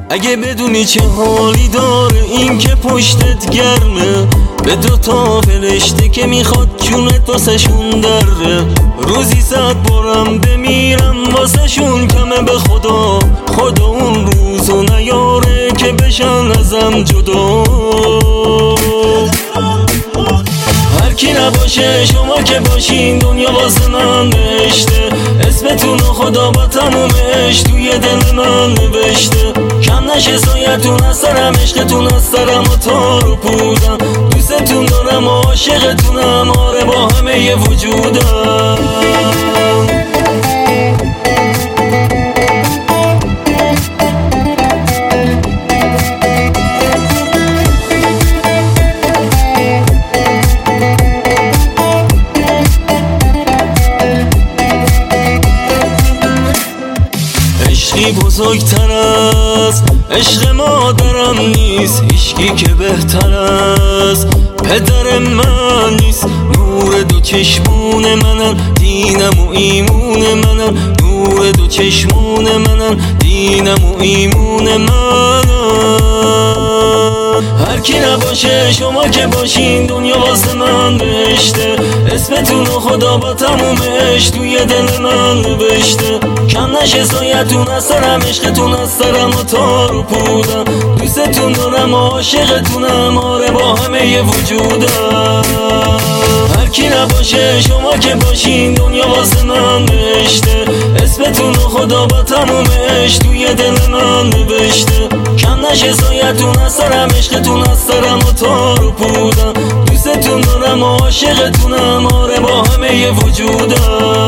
اگه بدونی چه حالی داره این که پشتت گرمه، به دوتا فرشته که میخواد جونت واسه شون دره. روزی 100 بارم بمیرم واسه شون کمه، به خدا خدا اون روزو نیاره که بشن ازم جدا. هر کی نباشه شما که باشین دنیا واسه من بهشته. اسمتونو خدا با تمومش توی دل من نوشته. کم نشه سایتون از سرم، عشقتون از سرم و تار و پودم. دوستتون دارم و عاشقتونم، آره با همه ی وجودم. عشقی بزرگتر از عشق مادرم نیست، هیچکی که بهتر از پدر من نیست. نور دو چشمون منن، دینم و ایمون منن. نور دو چشمون منن، دینم و ایمون منن. هر کی نباشه شما که باشین دنیا واسه من بهشته. اسمتونو خدا با تمومش توی دل من نوشته. کم نشه سایتون از سرم، عشقتون از سرم و تار و پودم. دوستتون دارم و عاشقتونم، آره با همه ی وجودم. هر کی نباشه شما که باشین دنیا واسه من بهشته. اسمتونو خدا با تمومش توی دل من نوشته. کم نشه سایتون از سرم، عشقتون از سرم و تار و پودم. دوستتون دارم و عاشقتونم، آره با همه ی وجودم.